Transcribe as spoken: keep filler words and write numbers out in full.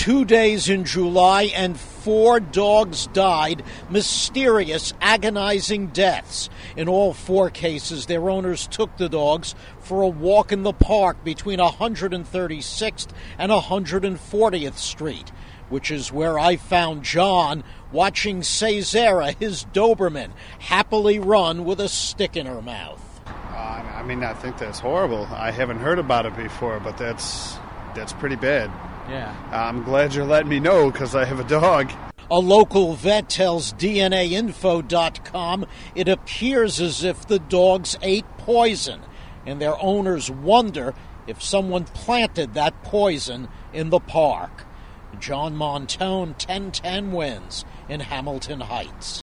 Two days in July and four dogs died, mysterious, agonizing deaths. In all four cases, their owners took the dogs for a walk in the park between one hundred thirty-sixth and one hundred fortieth Street, which is where I found John watching Cesara, his Doberman, happily run with a stick in her mouth. Uh, I mean, I think that's horrible. I haven't heard about it before, but that's that's pretty bad. Yeah. I'm glad you're letting me know because I have a dog. A local vet tells D N A info dot com it appears as if the dogs ate poison, and their owners wonder if someone planted that poison in the park. John Montone, ten ten wins in Hamilton Heights.